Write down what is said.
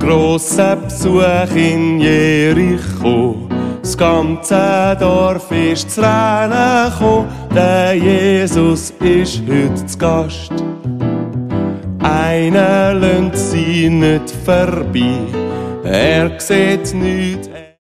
Grosser Besuch in Jericho, das ganze Dorf ist zu Rennen gekommen. Der Jesus ist heute zu Gast. Einer lässt sie nicht vorbei, er sieht nichts.